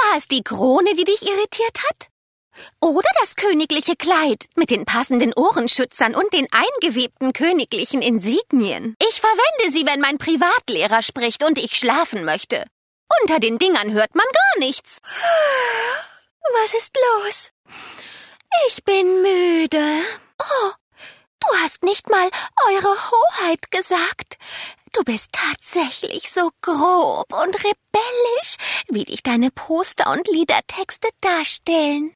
War es die Krone, die dich irritiert hat? Oder das königliche Kleid mit den passenden Ohrenschützern und den eingewebten königlichen Insignien? Ich verwende sie, wenn mein Privatlehrer spricht und ich schlafen möchte. Unter den Dingern hört man gar nichts. Was ist los? Ich bin müde. Oh, du hast nicht mal Eure Hoheit gesagt. Du bist tatsächlich so grob und rebellisch, wie dich deine Poster und Liedertexte darstellen.